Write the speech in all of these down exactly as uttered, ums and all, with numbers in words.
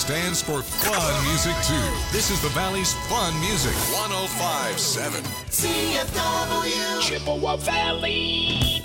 stands for fun music too. This is the Valley's fun music. one oh five point seven C F W Chippewa Valley.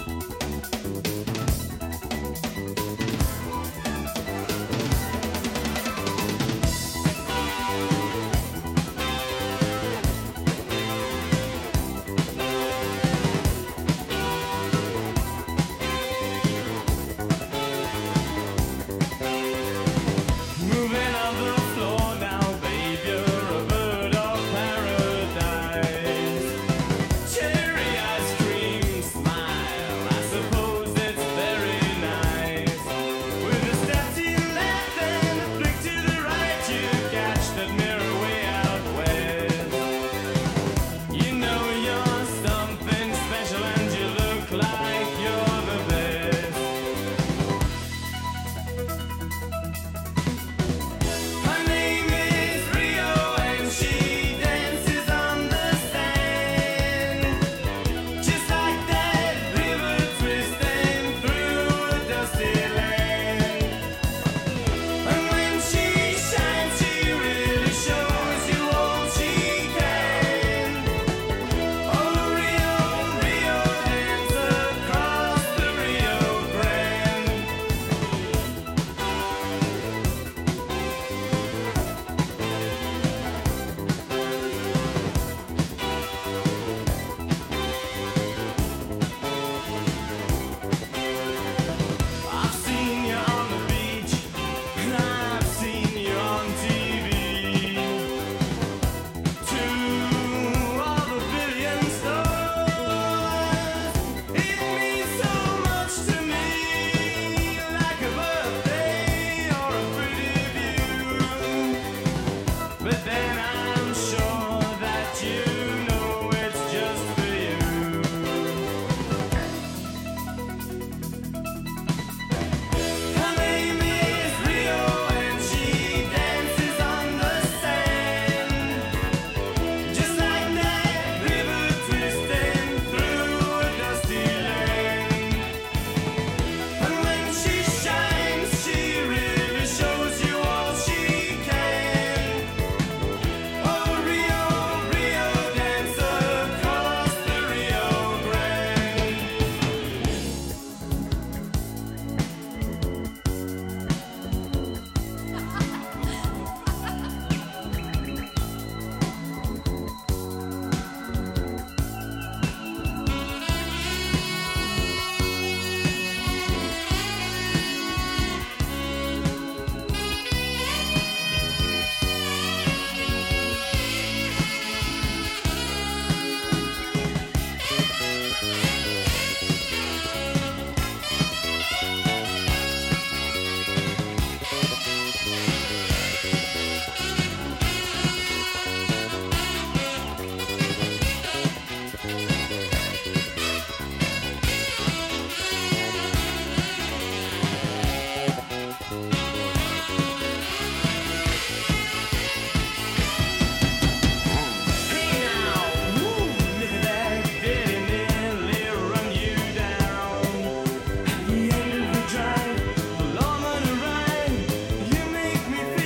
Make me feel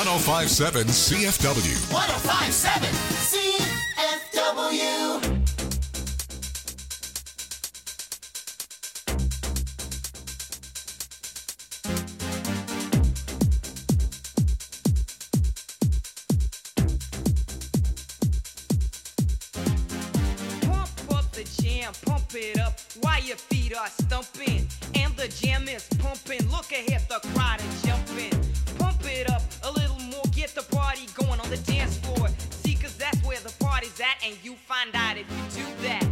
oh five seven C F W. one oh five seven C F W. Pump it up while your feet are stumping and the jam is pumping. Look ahead, the crowd is jumping. Pump it up a little more, get the party going on the dance floor. See, cause that's where the party's at, and you find out if you do that.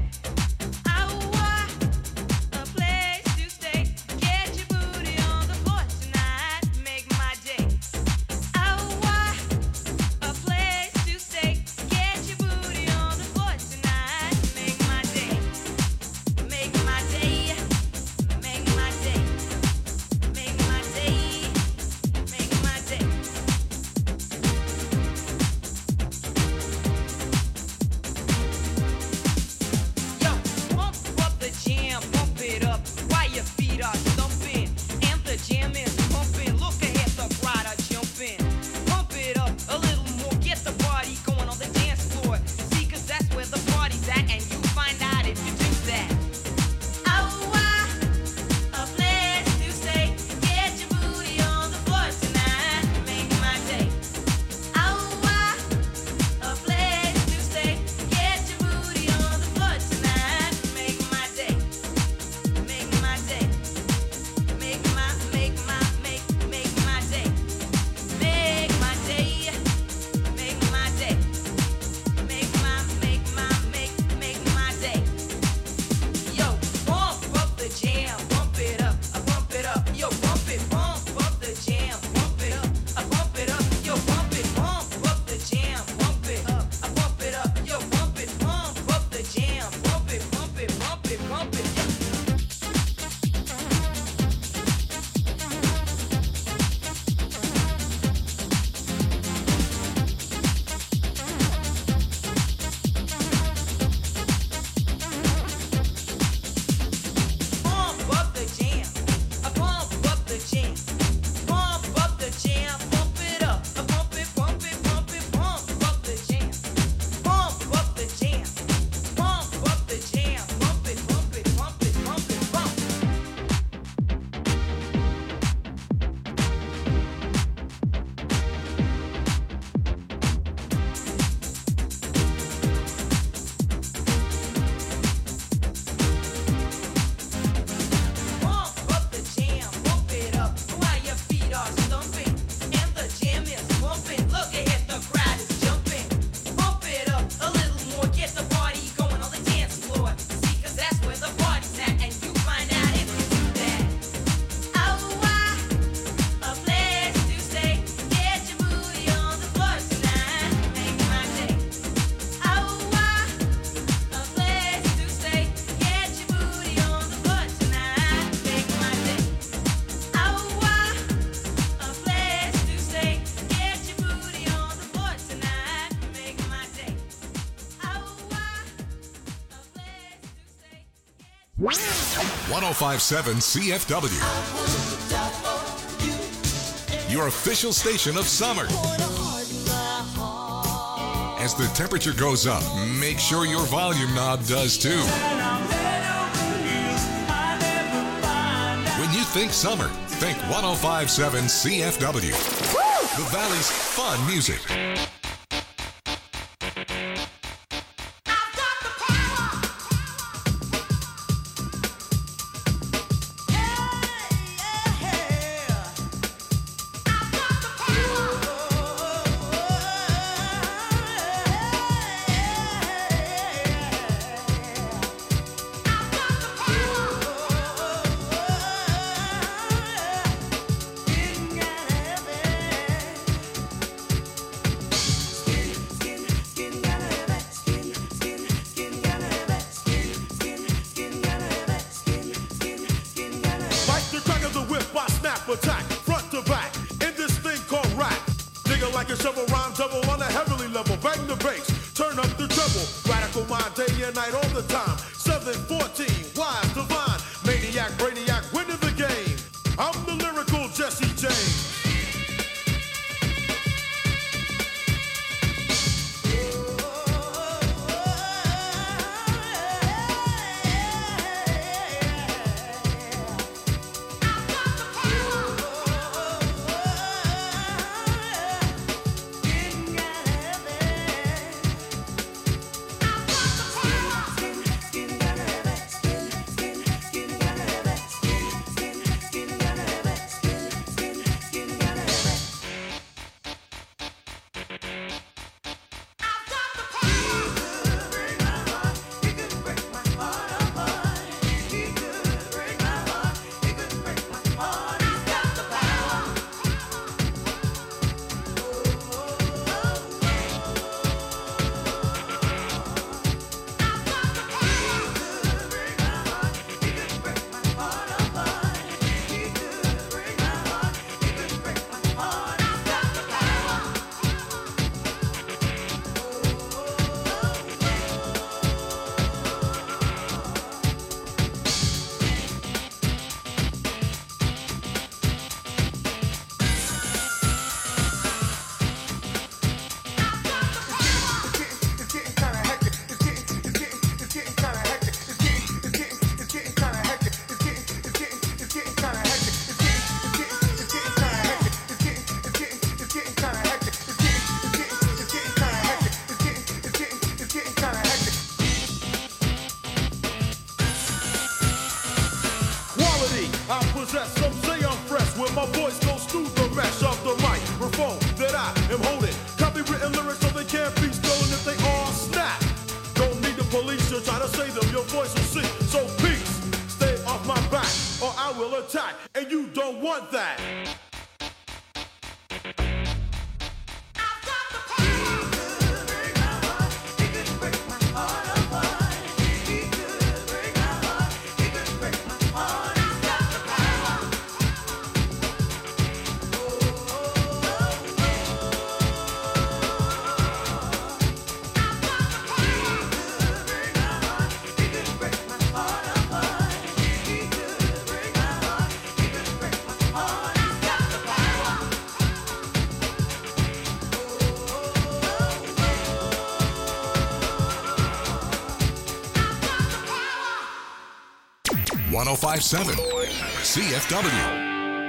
one oh five seven C F W. Your official station of summer. As the temperature goes up, make sure your volume knob does too. When you think summer, think one oh five seven C F W. The Valley's fun music. Attack, front to back, in this thing called rap. Nigga like a shovel, rhyme double on a heavenly level. Bang the bass, turn up the treble. Radical mind, day and night, all the time. seven fourteen, wise, divine. Maniac, brainiac, winning the game. I'm the lyrical Jesse James. want that. one oh five point seven C F W.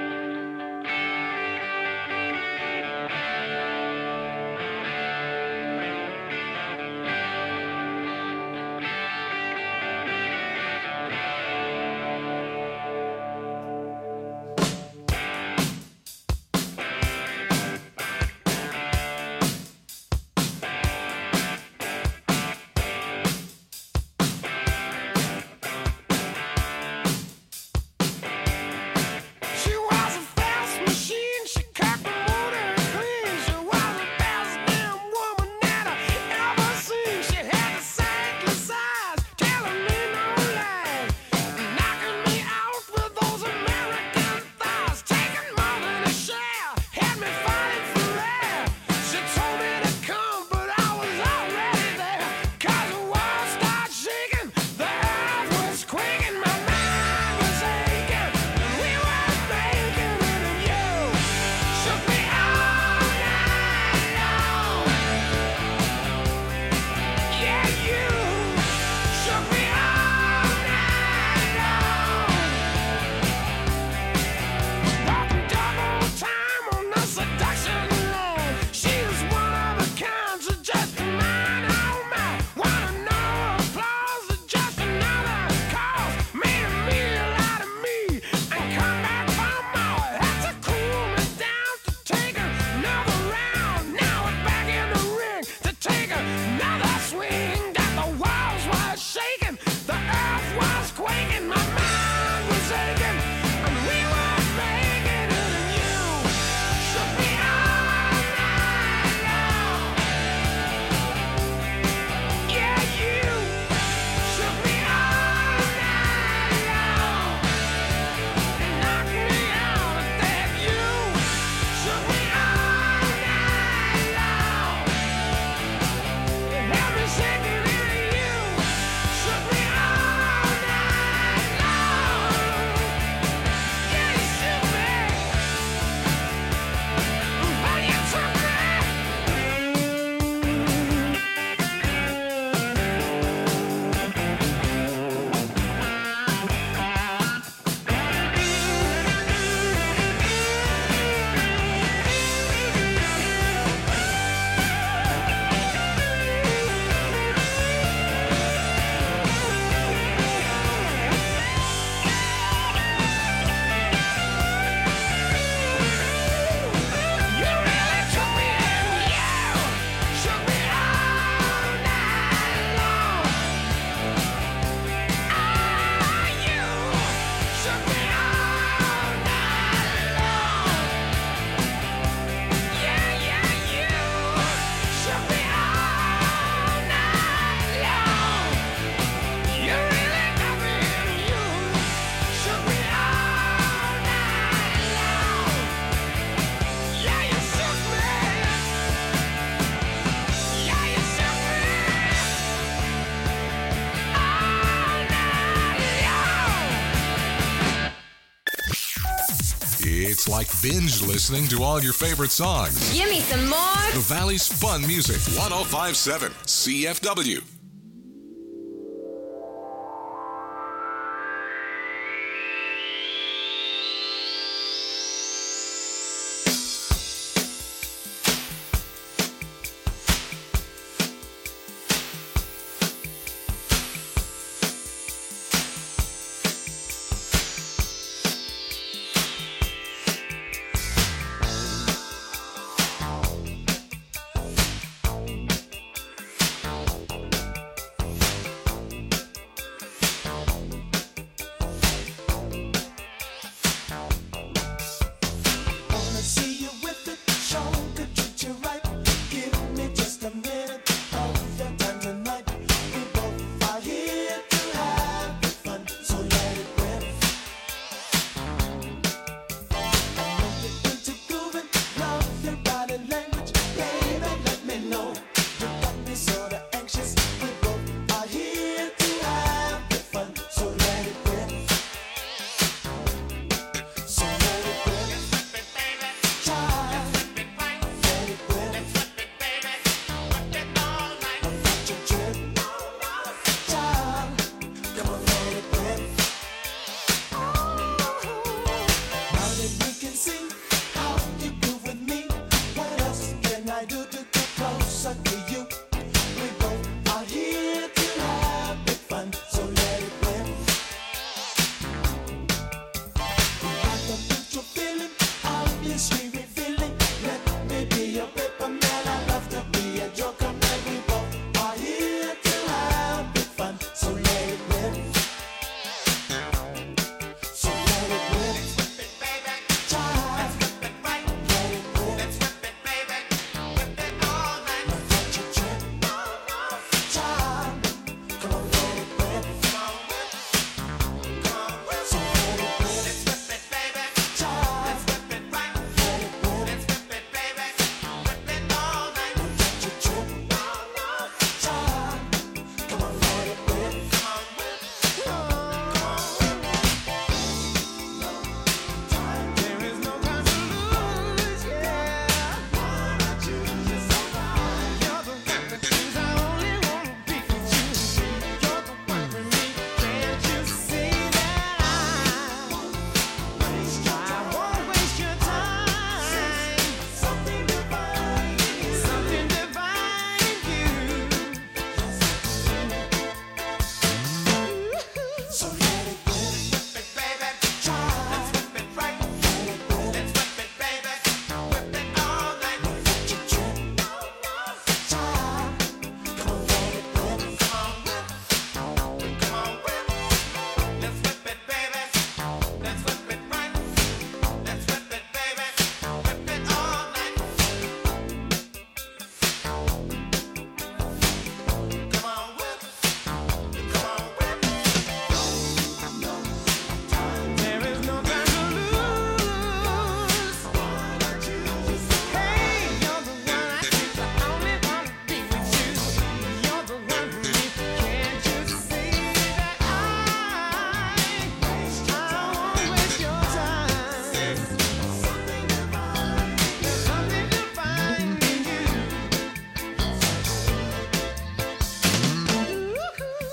It's like binge listening to all your favorite songs. Give me some more. The Valley's Fun Music, one oh five point seven C F W.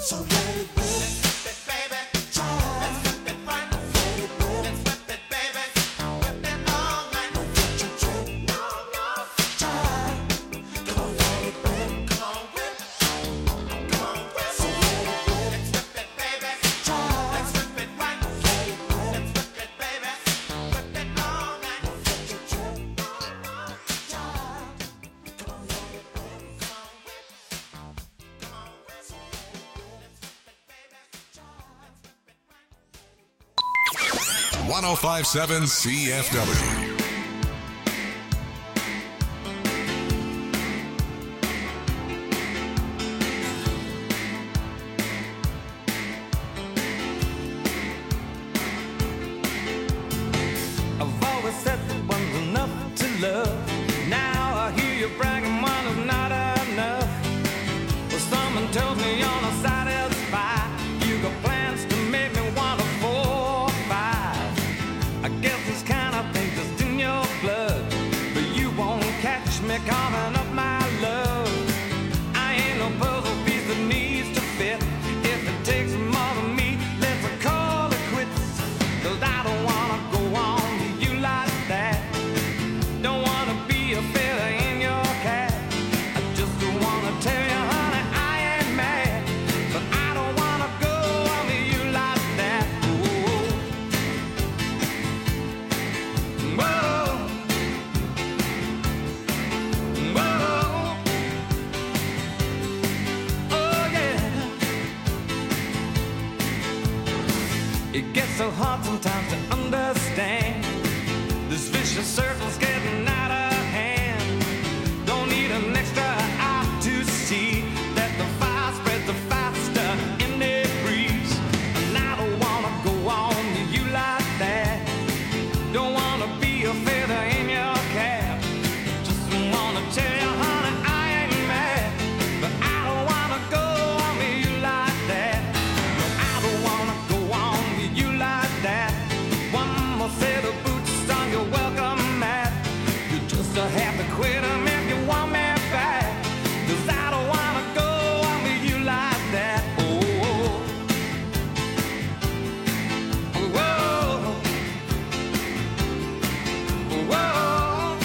one oh five point seven C F W. I've always said that one's enough to love. Now I hear you bragging one is not enough. Well, someone tells me you're not satisfied. You got plans to make me want a four or five. I guess this kind of thing just in your blood, but you won't catch me coughing up my love. I ain't no puzzle piece that needs to fit. If it takes more than me, let's call it quits. 'Cause I don't wanna go on with you like that. Don't wanna be a feather in your cap. I just wanna tell you, honey, I ain't mad, but I don't wanna go on with you like that. Ooh. Whoa. Whoa. Oh yeah. It gets so hard sometimes to understand. This vicious circle's getting out of hand. Don't need an extra eye to see that the fire spreads the faster in the breeze. And I don't wanna go on with you like that. Don't wanna be a feather in your cap. Just wanna tell you, honey, I ain't mad, but I don't wanna go on with you like that. No, I don't wanna go on with you like that. One more set of boots on your welcome mat. You just have to quit 'em if you want me back. 'Cause I don't wanna go on with you like that. Oh, whoa, whoa,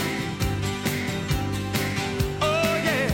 oh yeah.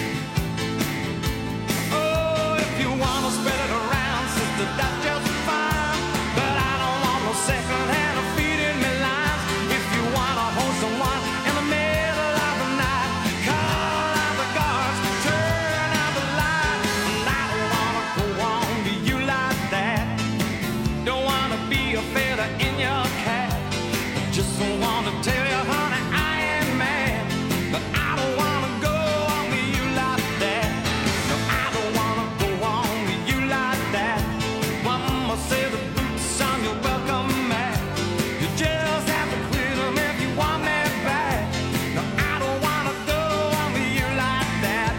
Oh, if you wanna spread it around, sister, that's just fine. But I don't want no second hand or feeding me lines. If you wanna hold someone in the middle of the night, call out the guards, turn out the light. And I don't wanna go on to you like that. Don't wanna be a feather in your cap. Just wanna tell you, honey, I ain't mad, but I don't wanna go on with you like that. No, I don't wanna go on with you like that. One more set of boots on your welcome mat. You just have to quit 'em if you want me back. No, I don't wanna go on with you like that.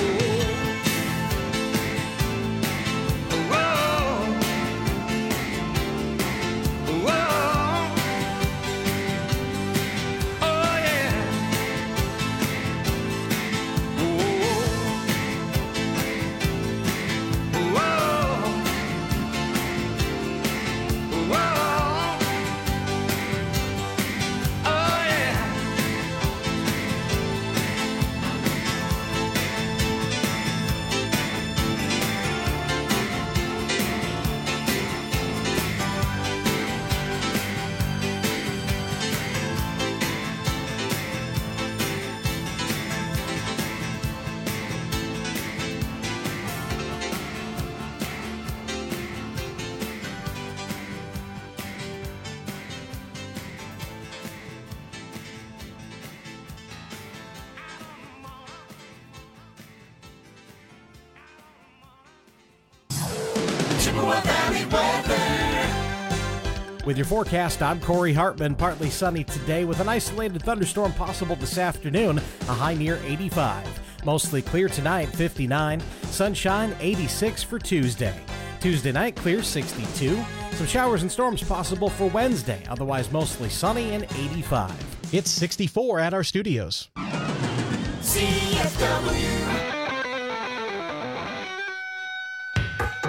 Whoa, whoa, oh yeah. Whoa, whoa, oh yeah. Chippewa Valley weather. With your forecast, I'm Corey Hartman. Partly sunny today with an isolated thunderstorm possible this afternoon, a high near eighty-five. Mostly clear tonight, fifty-nine. Sunshine, eighty-six for Tuesday. Tuesday night, clear, sixty-two. Some showers and storms possible for Wednesday, otherwise mostly sunny and eighty-five. It's sixty-four at our studios. C F W.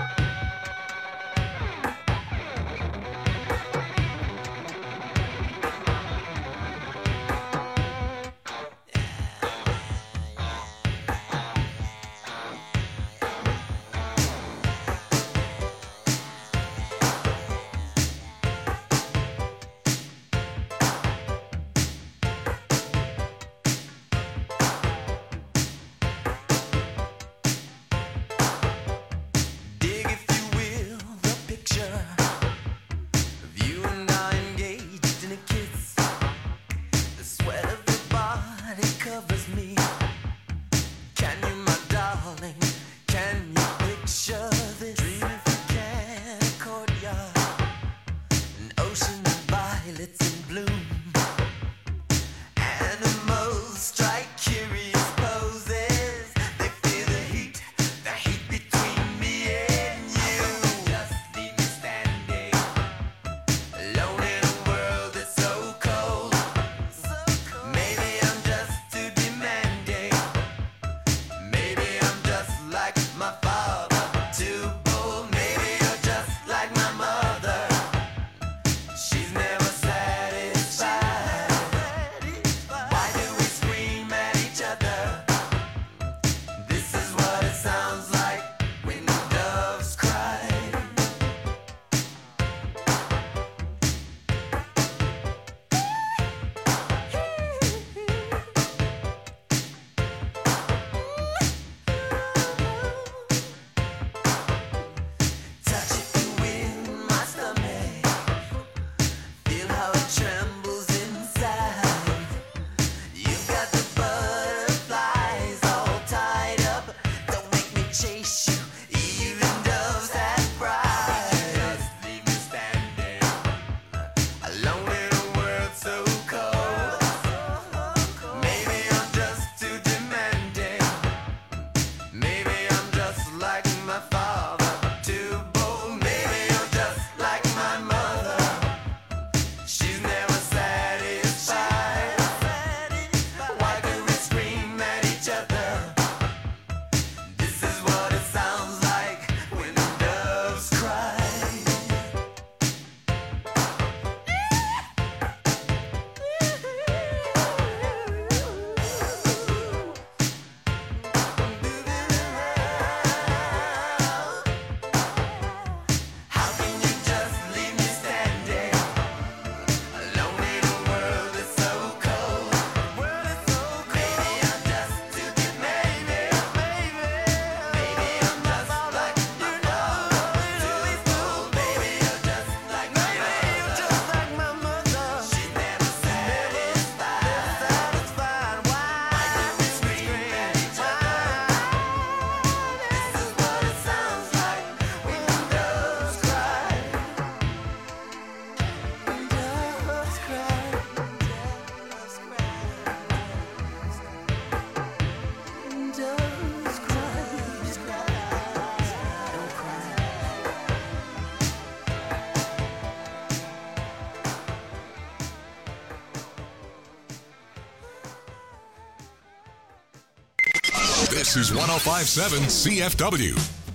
This is one oh five point seven C F W.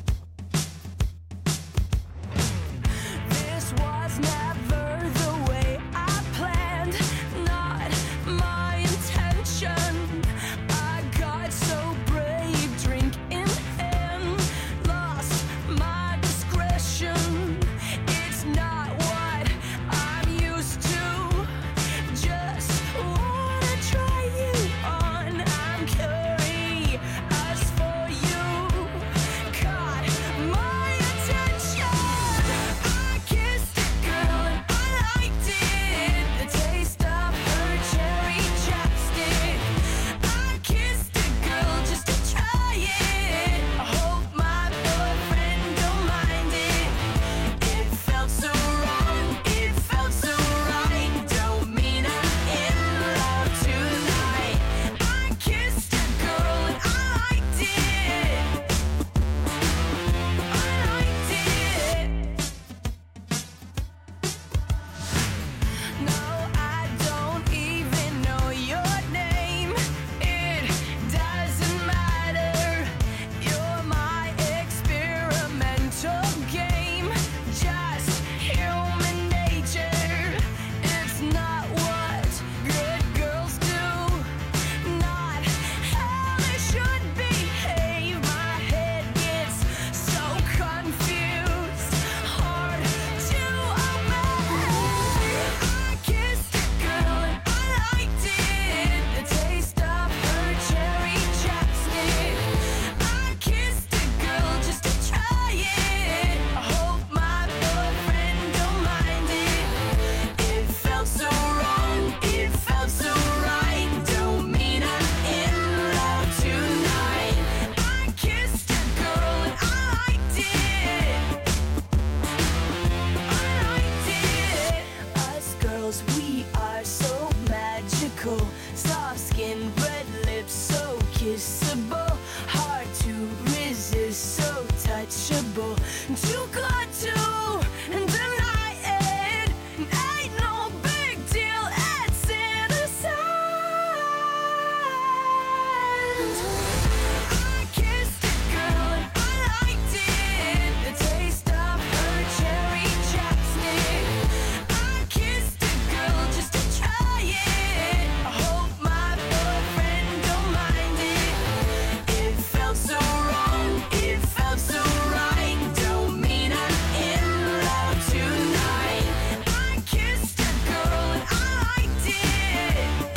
This was never the way I planned, not my intention. I got so brave, drink in hand, lost my discretion. It's not what I'm used to, just wanna try you on. I'm curious for you, caught my attention. I kissed a girl and I liked it, the taste of her cherry chapstick. I kissed a girl just to try it, I hope my boyfriend don't mind it. It felt so wrong, it felt so right, don't mean I'm in love tonight. I kissed a girl and I liked it, I liked it. No, I don't even know your name. It doesn't matter. You're my experimental game. Just human nature. It's not what good girls do. Not how they should behave. My head gets so confused. Hard to obey. I kissed a girl and I liked it, the taste of her cherry chapstick. I kissed a girl just to try it, I hope my boyfriend don't mind it. It felt so wrong, it felt so right, don't mean I'm in love tonight. I kissed a girl and I liked it, I liked it. Us girls, we are so magical. Soft skin, red lips, so kissable. Hard to resist, so touchable. Too good to deny it. Ain't no big deal, it's innocent. I kissed a girl and I liked it, the taste of her cherry chapstick. I kissed a girl just to try it, I hope my boyfriend don't mind it. It felt so wrong, it felt so right, don't mean I'm in love tonight. I kissed a girl and I liked it,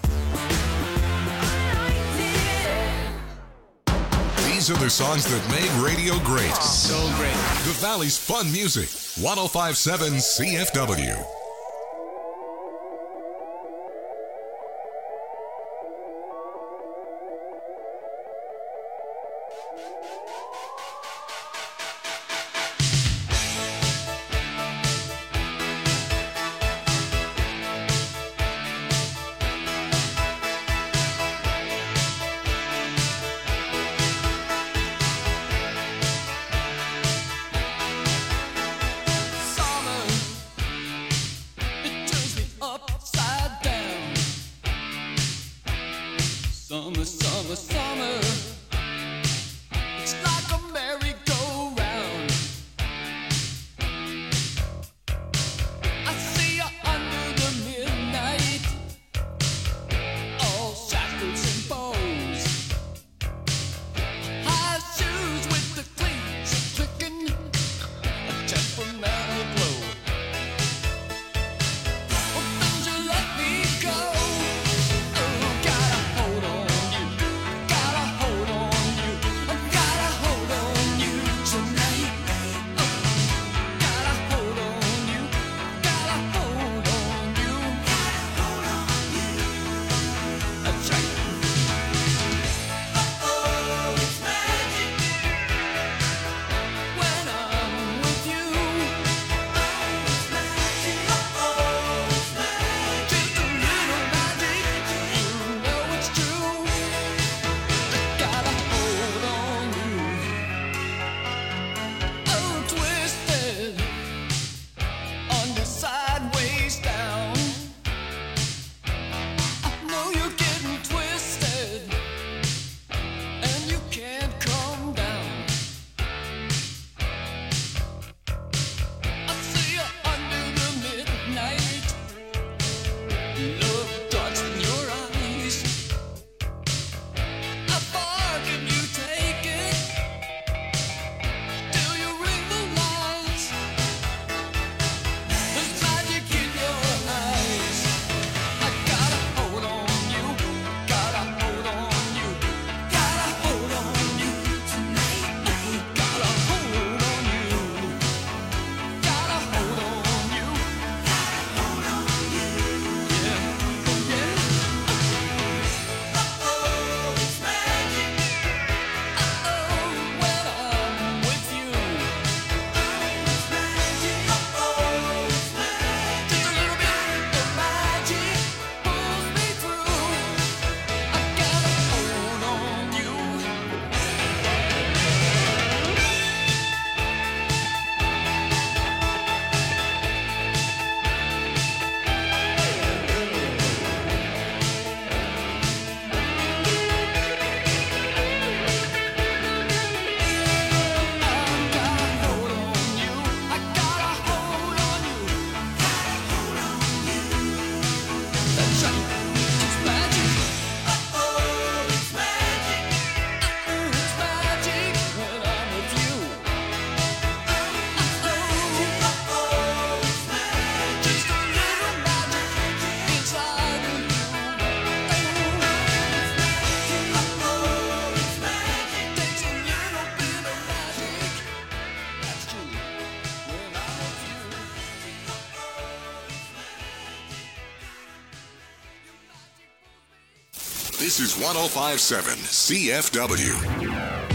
I liked it. These are the songs that made radio great. So great. The Valley's fun music. one oh five point seven C F W. Summer This is one oh five point seven C F W.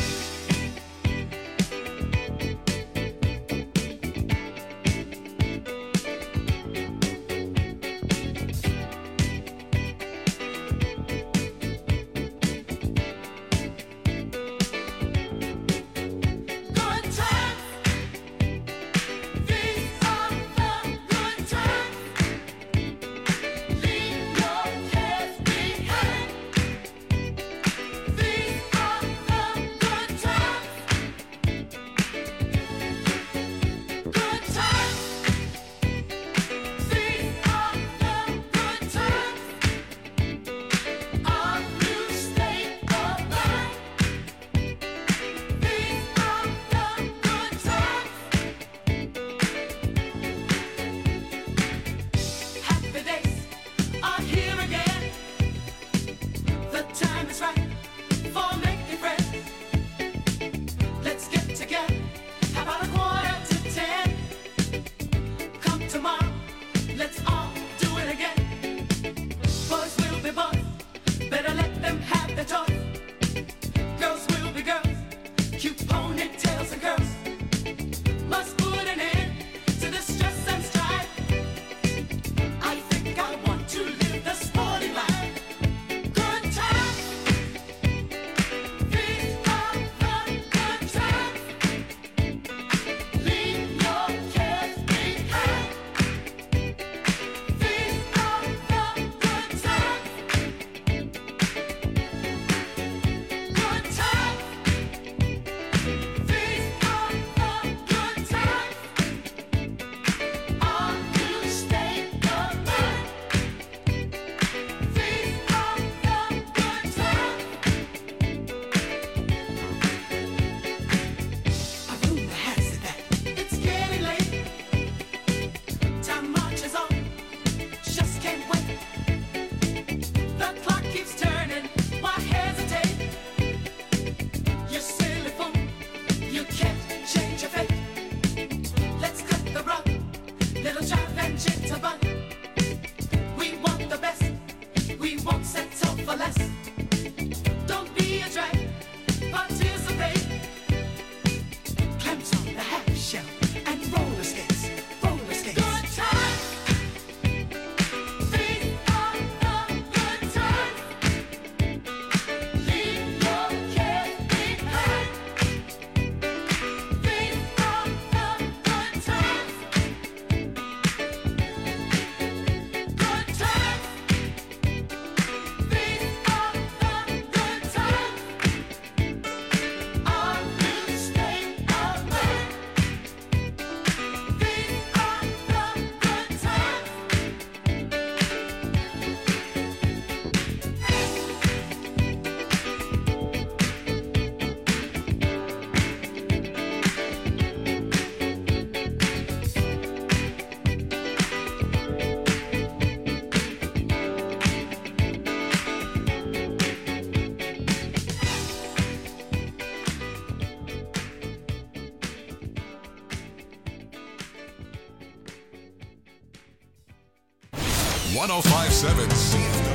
one oh five point seven C F W.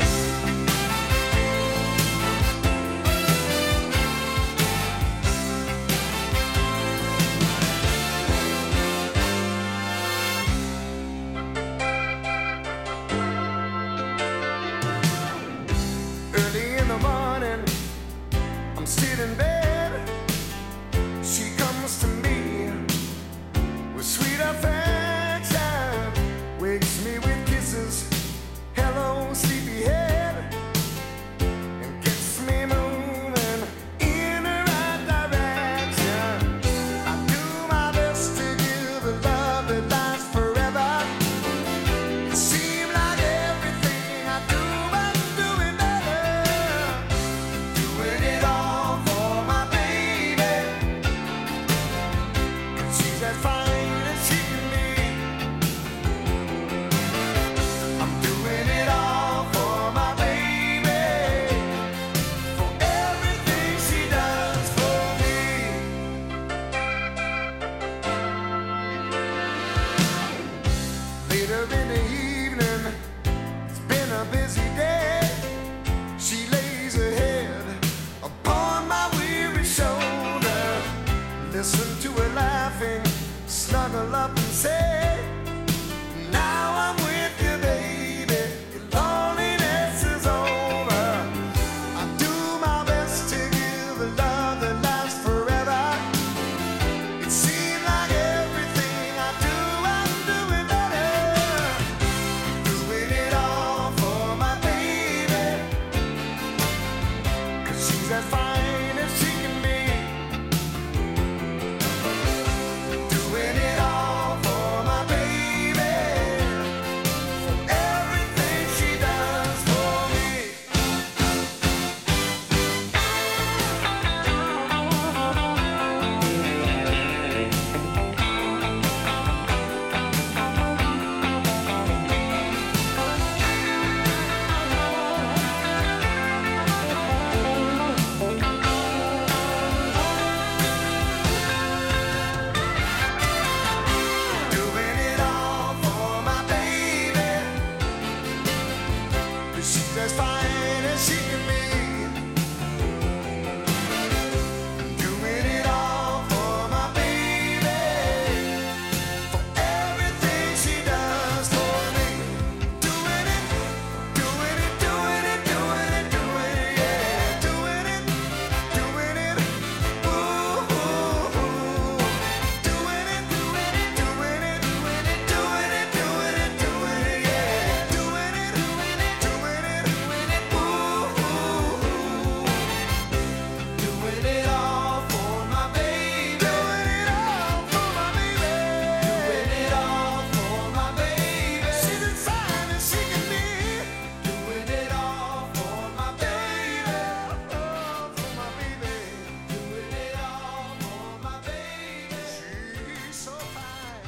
Early in the morning, I'm sitting in bed. She comes to me with sweet affection, wakes me with kisses. Hello, sleepyhead. were laughing, snuggle up and say, now I'm with you, baby. Your loneliness is over. I do my best to give a love that lasts forever. It seems like everything I do, I'm doing better. Doing it all for my baby, 'cause she's as fine as she can be. Doing it all for my baby, for everything she does for me. Doing it all for my baby, she's as fine as she can be. Doing it all for my baby, for everything she does for me. Doing it, doing it, doing it, doing it, doing it, yeah. Doing it, doing it, ooh, ooh, ooh. Doing it, doing it, doing it, doing it, doing it, doing it, doing it, yeah. Doing it, doing it, doing it, doing it, ooh, ooh, ooh. Doing it all for my baby. Doing it all for my baby. Doing it all for my baby. She's as fine as she can be. Doing it all for my baby. Oh, for my baby. Doing it all for my baby. She's so fine.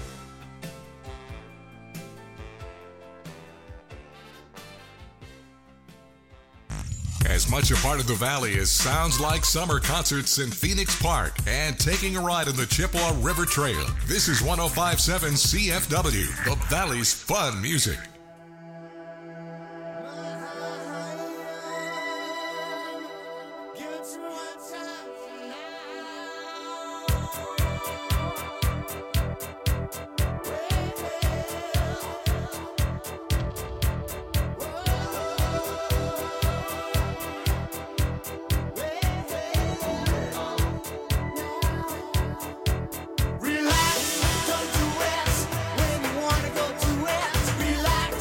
As much a part of the Valley as sounds like summer concerts in Phoenix Park and taking a ride on the Chippewa River Trail. This is one oh five point seven C F W, the Valley's fun music. Relax, don't you rest when you wanna go to rest. Relax.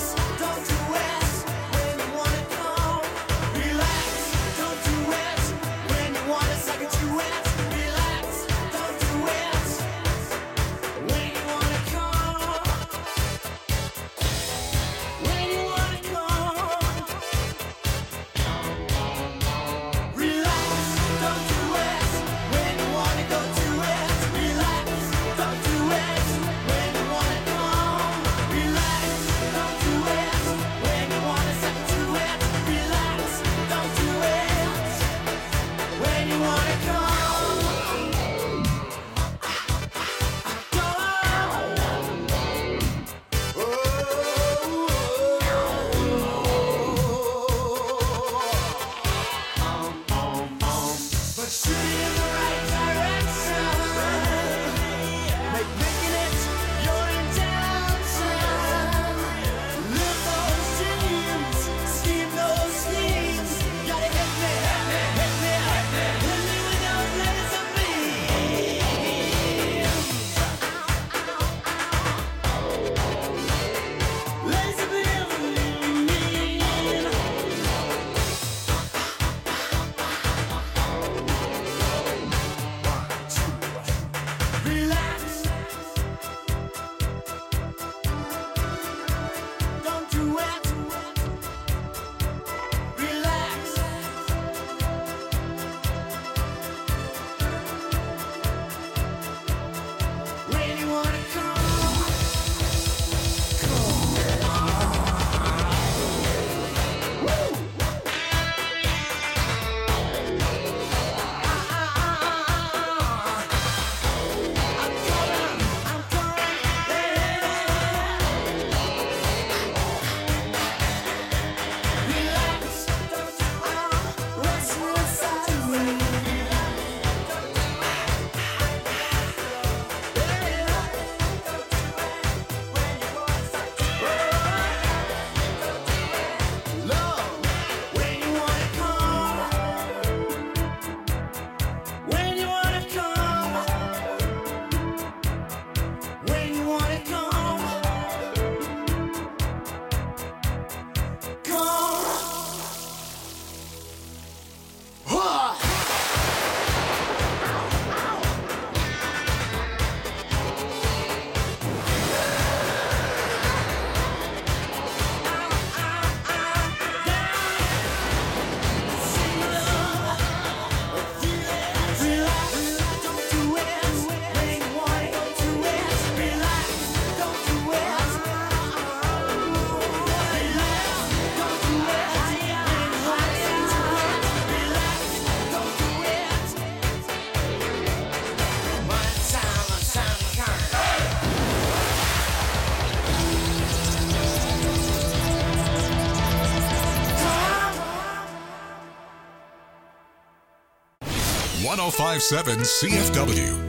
oh five seven C F W.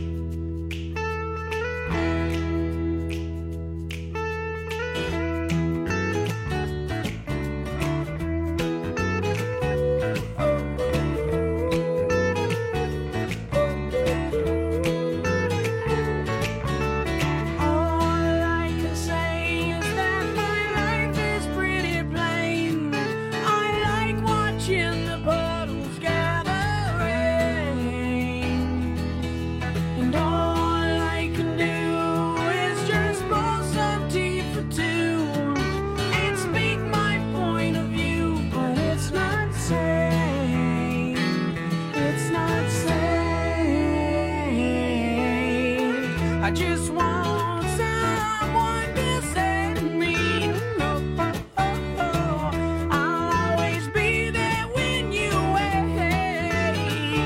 I just want someone to set me up. I'll always be there when you wait.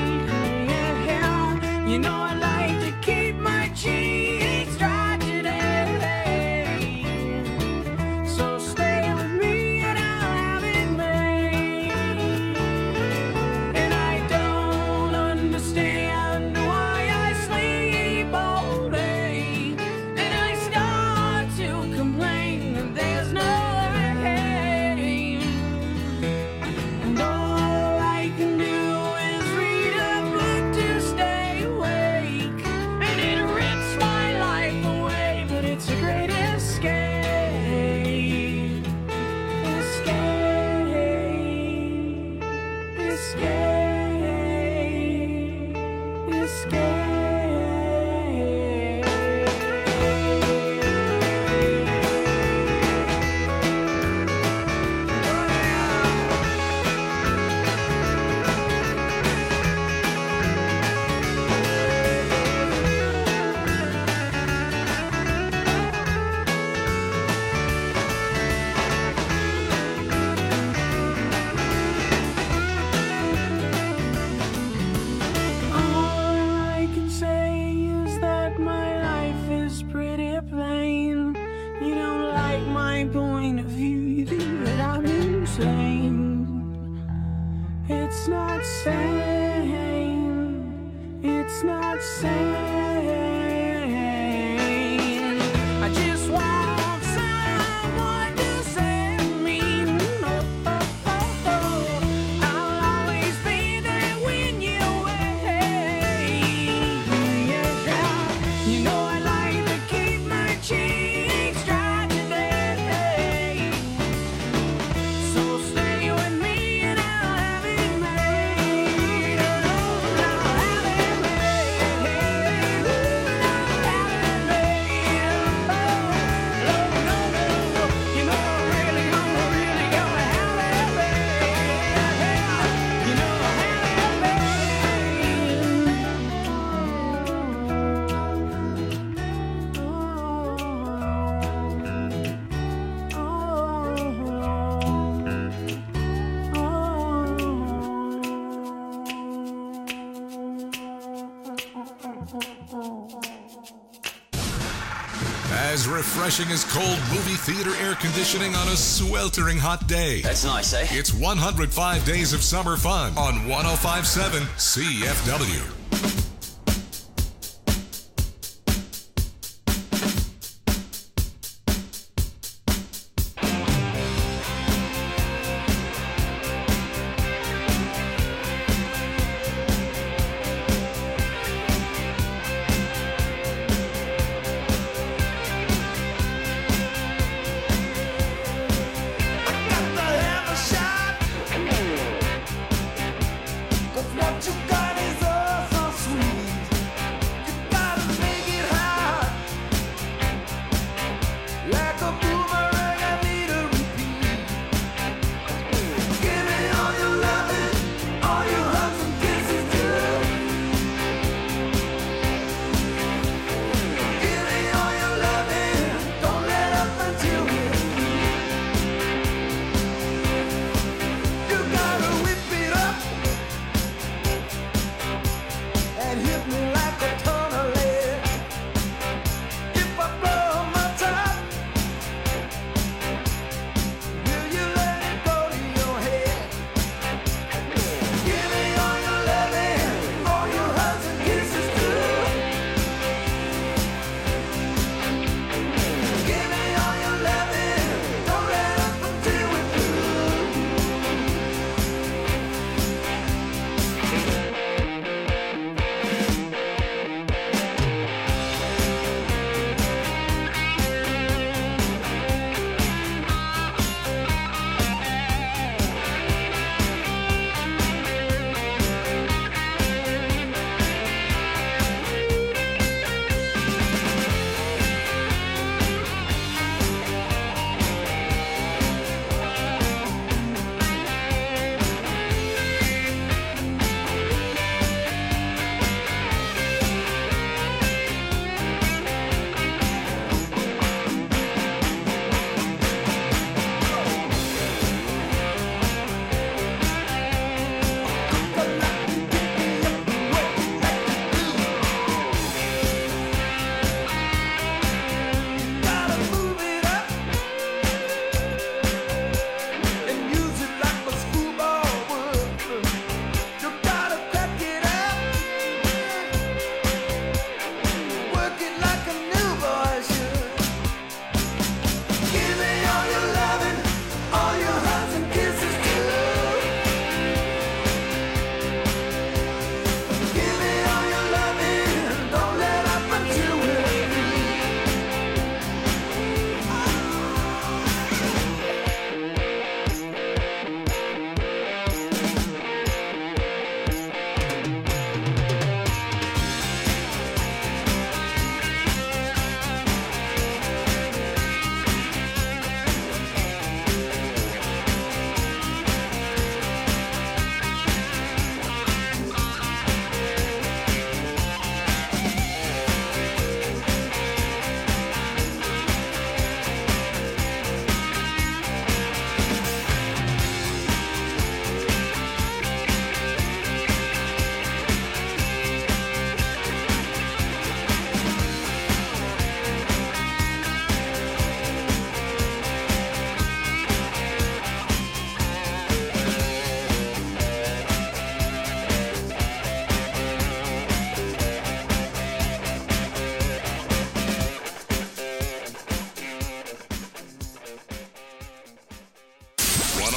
You know I like to keep my cheeks dry today. So stay with me and I'll have it made. And I don't understand why I sleep all day. And I start to complain that there's no rain. And all I can do is read a book to stay awake. And it rips my life away, but it's a great escape. Escape. Escape. Escape. All I can say is that my life is pretty plain. You don't like my point of view, you think that I'm insane. It's not sane. It's not sane. I just want someone to set me up. I'll always be there when you wait. You know I like to keep my cheeks dry today. So stay with me and I'll have it made. I'll have it made. I'll have it made. Oh, no, no, no. You know I'm really gonna, really gonna have it made. You know I'll have it As refreshing as cold movie theater air conditioning on a sweltering hot day. That's nice, eh? It's one hundred five days of summer fun on one oh five seven C F W. What you got is awesome.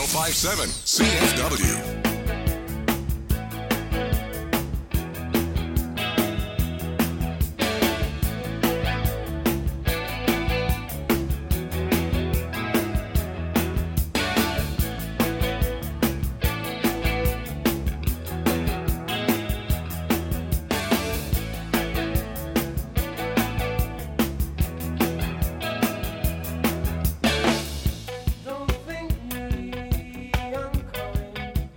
oh five seven C F W. Don't think me unkind.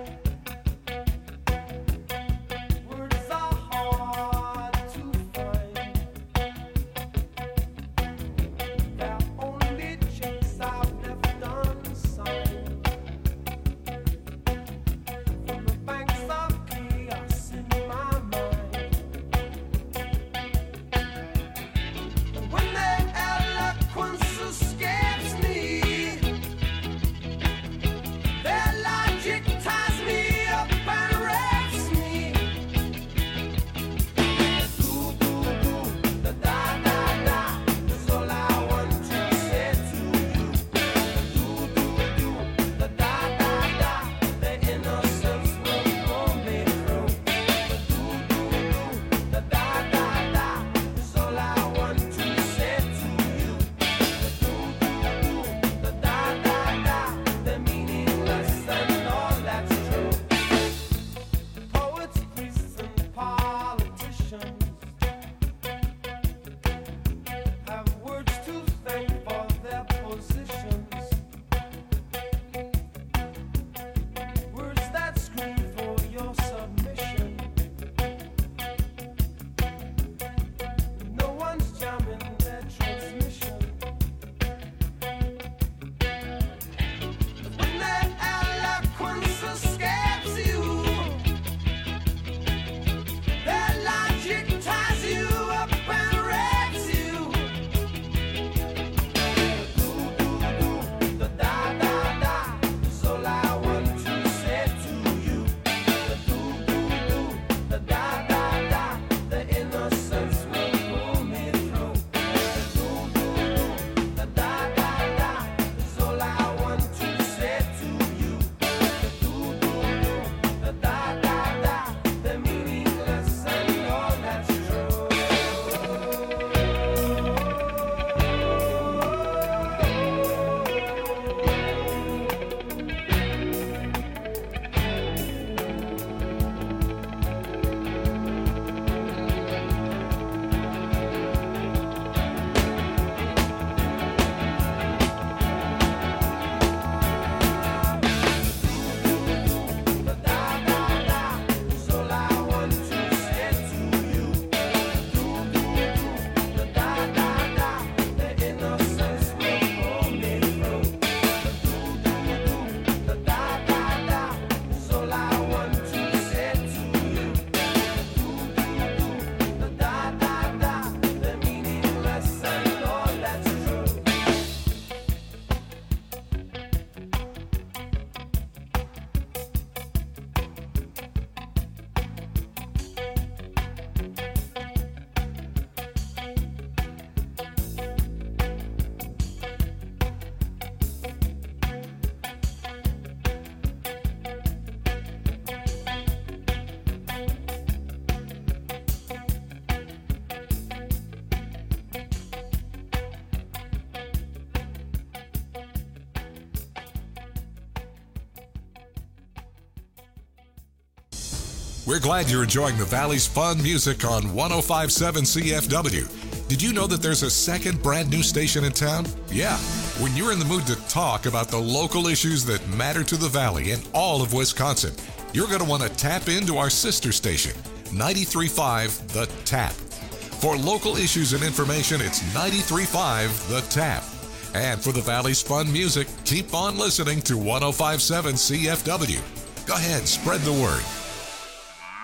We're glad you're enjoying the Valley's fun music on one oh five point seven C F W. Did you know that there's a second brand new station in town? Yeah. When you're in the mood to talk about the local issues that matter to the Valley and all of Wisconsin, you're going to want to tap into our sister station, ninety-three point five The Tap. For local issues and information, it's ninety-three point five The Tap. And for the Valley's fun music, keep on listening to one oh five point seven C F W. Go ahead, spread the word.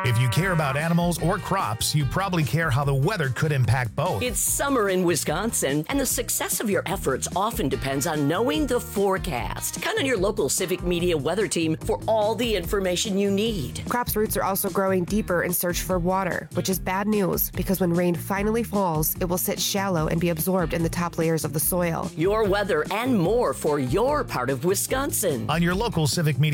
If you care about animals or crops, you probably care how the weather could impact both. It's summer in Wisconsin, and the success of your efforts often depends on knowing the forecast. Count on your local Civic Media weather team for all the information you need. Crops' roots are also growing deeper in search for water, which is bad news because when rain finally falls, it will sit shallow and be absorbed in the top layers of the soil. Your weather and more for your part of Wisconsin. On your local Civic Media